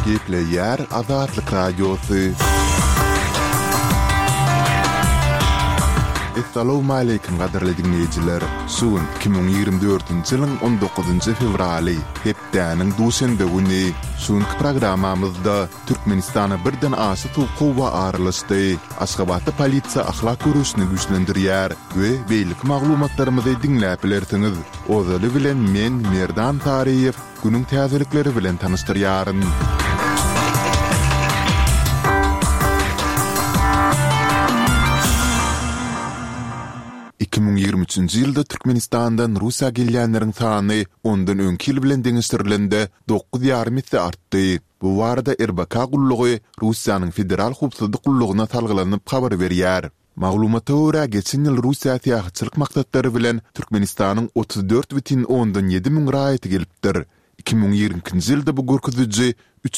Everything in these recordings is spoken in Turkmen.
Gepleyer Azatlık Radyosu. Assalamu alaykum qadarly dinleyijiler. Suun 2024-nji ýylyň 19-njy fevraly, hepdäniň duşanbe güni. Suunky programamyzda Türkmenistana birden aşy tuğquwa aralaşdy. Aşgabatda polisiýa ahlak görüşini güýçlendirýär we beýlik maglumatlarymyzy dinläp bilersiňiz. Ozaly bilen men Merdan Tariýew günüň täzelikleri bilen tanystyryaryn. 2023-nji ýylda Türkmenistandan Russiýa gelýänleriň sany ondan öňki ýyl bilen deňişdirilende 9,5 artdy. Bu barada RBK gullugy Russiýanyň federal hukuk gullugyna talgylanyp habar berýär. Maglumata görä geçen ýyl Russiýa täýäçilik maksatlary bilen Türkmenistanyň 34,7 müň raýaty gelipdir. 2020-nji ýylda bu görkeziji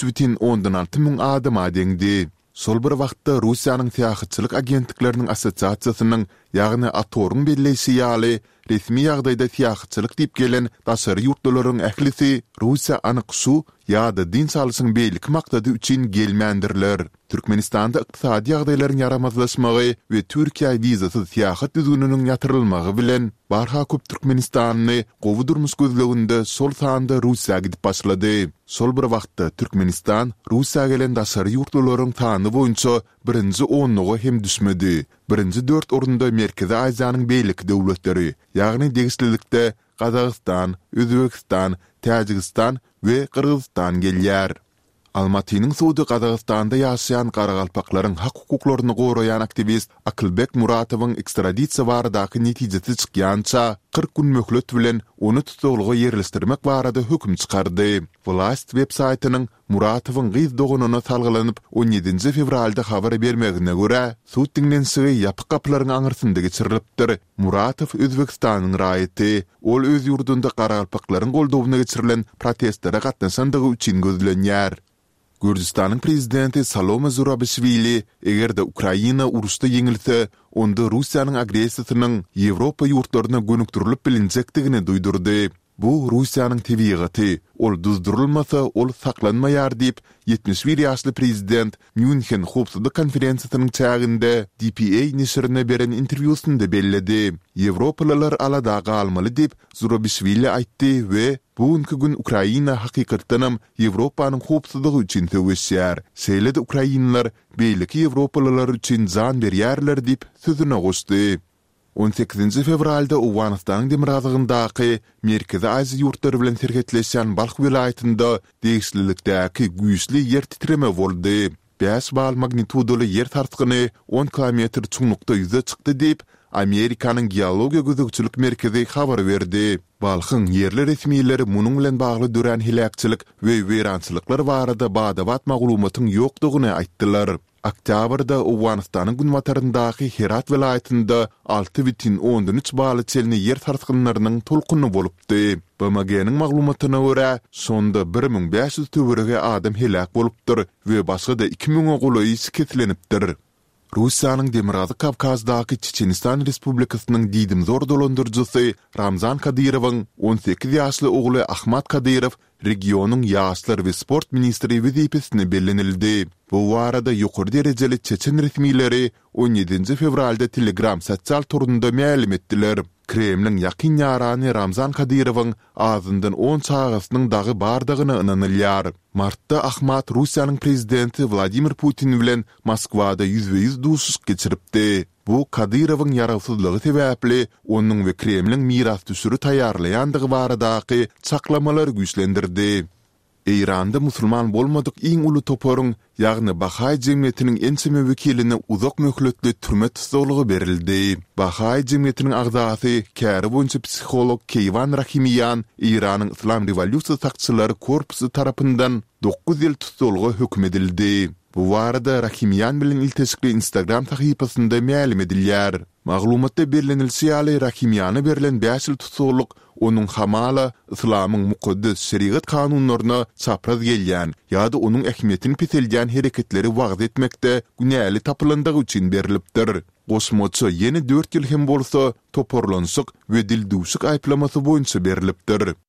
3,6 müň adama deňdi. Sol bir wagtda Russiýanyň täýäçilik agentlikleriniň assosiasiýasynyň, ýagny Atorun belleşi ýaly resmi ýagdaýda täýäçilik diýip gelen daşary ýurtlaryň ählisi Russiýa anyk şu ýa-da din salyşyň beýlik maksady üçin gelmändirler. Türkmenistanda ykdysady ýagdaýlaryň yaramazlaşmagy we Türkiýa wizasyz täýäçilik düzgüniniň ýatyrylmagy bilen barha köp Türkmenistanyny gowy durmuş gözleginde sol sanda Russiýa gidip başlady. Sol bir wagtda Türkmenistan Russiýa gelen daşary ýurtlaryň sany boýunça birinji 10-ňa hem düşmedi. Birinji 4 orunda Merkezi Aziýanyň beýlik döwletleri, ýagny degislilikde Kazakystan, Özbekistan, Täjikistan we Kyrgyzstan gelýär. Almatynyň suwdy Kazakstanda ýaşaýan garagalpaklaryň hak hukuklaryny goraýan aktivist Akylbek Muratowyň ekstradisiýa baradaky netijesi çykýança 40 gün möhlet bilen onu tutulgy ýerleşdirmek barada höküm çykardy. Vlast web saytynyň Muratowyň gyz dogunyna talgylanyp 17 fevralda habar bermegine görä, suwt dinlenşigi ýapyk kapylaryň aňyrsynda geçirilipdir. Muratow Özbekistanyň raýaty, ol öz ýurdunda garagalpaklaryň goldawyna geçirilen protestlere gatnaşandygy üçin gözlenýär. Gürjistanyň prezidenti Salome Zurabishvili egerde Ukraina uruşda ýeňilse, onda Russiýanyň agresiýasynyň Ýewropa ýurtlaryna gönükdirilip bilinjekdigini duýdurdy. Bu Russiýanyň tebigaty, ol duzdurulmasa ol saklanmaýar diýip 71 ýaşly prezident München hukuk konferensiýasynyň çäginde DPA neşrine beren interwýusynda belledi. Ýewropalylar alada galmaly diýip Zurabishvili aýtdy we bugünkü gün Ukraina hakykatdanam Ýewropanyň hukuklygy üçin töwüşýär. Şeýle-de Ukrainalar beýleki Ýewropalylar üçin jan berýärler diýip sözüne goşdy. 18 fevralda Awganistanyň demirazygyndaky Merkezi Aziýa ýurtlary bilen serhetleşen Balkh vilayatynda degislilikdäki güýçli ýer titreme boldy. 5 bal magnitudaly ýer tartgyny 10 kilometr çuňlukda ýüze çykdy diýip Amerikanyň geologiýa gözegçilik merkezi habar berdi. Balkyň ýerli resmiýetleri munyň bilen bagly dören hilakçylyk we werançylyklar barada badabat maglumatyň ýokdugyny aýtdylar. Oktýabrda Awganistanyň günwataryndaky Herat vilayatynda 6,13 baly çelni ýer tartgynlarynyň tolkuny bolupdy. BMG-niň maglumatyna görä, sonda 1500 töwerege adam helak bolupdyr we başga da 2000 gulaýy keslenipdir. Russiýanyň Demirazı Kavkazdaky Çeçenistan Respublikasynyň diýdim zor dolandyrjysy Ramzan Kadyrowyň 18 ýaşly ogly Ahmat Kadyrow regionyň ýaşlar we sport ministri wezipesine bellenildi. Bu barada ýokary derejeli Çeçen resmiýetleri 17 fevralda Telegram sosial torunda ma'lum etdiler. Kremlin ýakyn ýarany Ramzan Kadyrowyň azyndan 10 çağasynyň dagy bardygyny ynanylýar. Martda Ahmat Russiýanyň prezidenti Vladimir Putin bilen Moskwada %100 duşuş geçiripdi. Bu Kadyrowyň ýaraşsyzlygy sebäpli onuň we Kremlin miras düşüri taýýarlaýandygy baradaky çaklamalar güýçlendirdi. Eýranda musulman bolmadyk iň uly toporyň, ýagny Bahaý jemgyýetiniň enseme wekiline uzak möhletli türme tutulugy berildi. Bahaý jemgyýetiniň agzasy, käri boýunça psikolog Keyvan Rahimyan, Eýranyň Islam Rewolýusiýa sakçylary korpusy tarapyndan 9 ýyl tutulugy hökm edildi. Bu barada Rahimyan bilen ilteşikli Instagram sahypasynda ma'lum edilýär. Maglumatda berilýän Rahimyana berilen 5 ýyl tutuluk onuň hamala Islamyň mukaddes şeriat kanunlaryna çapraz gelýän ýa-da onuň ähmiýetini petelýän hereketleri wagt etmekde günäli tapylandygy üçin berilipdir. Goşmaçy ýeni 4 ýyl hem bolsa toporlansyk we dilduşyk aýplamasy boýunça berilipdir.